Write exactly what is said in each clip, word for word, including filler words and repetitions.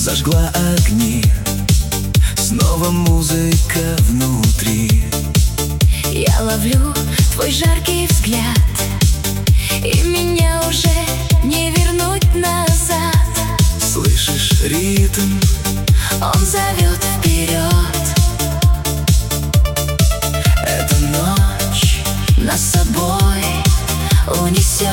зажгла огни, снова музыка внутри. Я ловлю твой жаркий взгляд, и меня уже не вернуть назад. Слышишь ритм? Он зовет вперед. Эта ночь нас с собой унесет.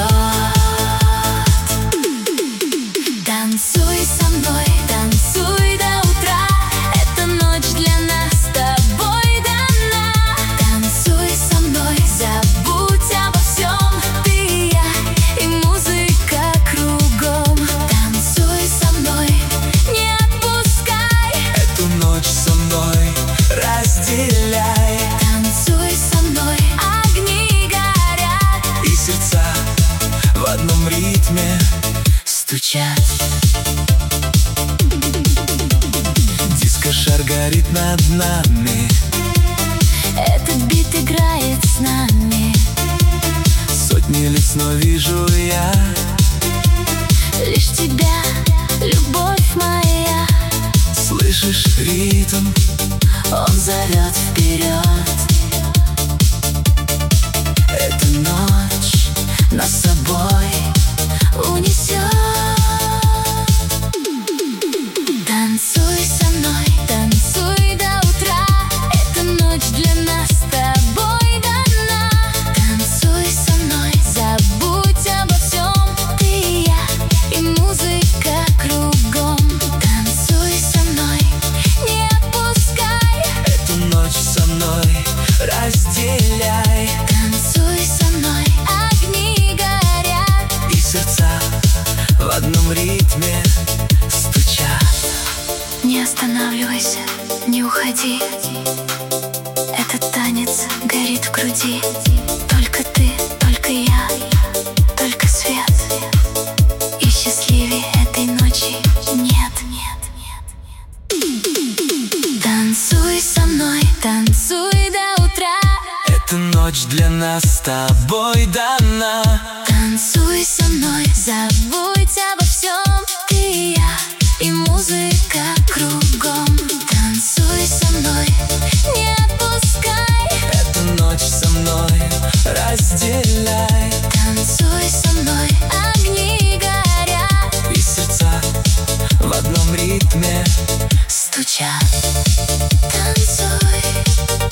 Танцуй со мной, танцуй до утра. Эта ночь для нас с тобой дана. Танцуй со мной, забудь обо всем. Ты и я, и музыка кругом. Танцуй со мной, не отпускай. Эту ночь со мной разделяй. Танцуй со мной, огни горят, и сердца в одном ритме стучат. Диско-шар горит над нами, Этот бит играет с нами. сотни лиц, но вижу я Лишь тебя, любовь моя. Слышишь ритм? Он зовет вперед. Эта ночь Нас с собой унесет. Танцуй со мной, танцуй до утра. Эта ночь для нас с тобой дана. Танцуй со мной, забудь обо всем. Ты и я, и музыка кругом. Танцуй со мной, не отпускай. Эту ночь со мной разделяй. Танцуй со мной, огни горят, И сердца в одном ритме стучат. не останавливайся, не уходи. Этот танец горит в груди. Только ты, только я, только свет. И счастливее этой ночи нет, нет, нет. Танцуй со мной, танцуй до утра. Эта ночь для нас с тобой дана. Танцуй со мной, забудь обо всем. Ты и я, и музыка кругом. Танцуй со мной, не отпускай. Эту ночь со мной разделяй. Танцуй со мной, огни горят, И сердца в одном ритме стучат. Танцуй.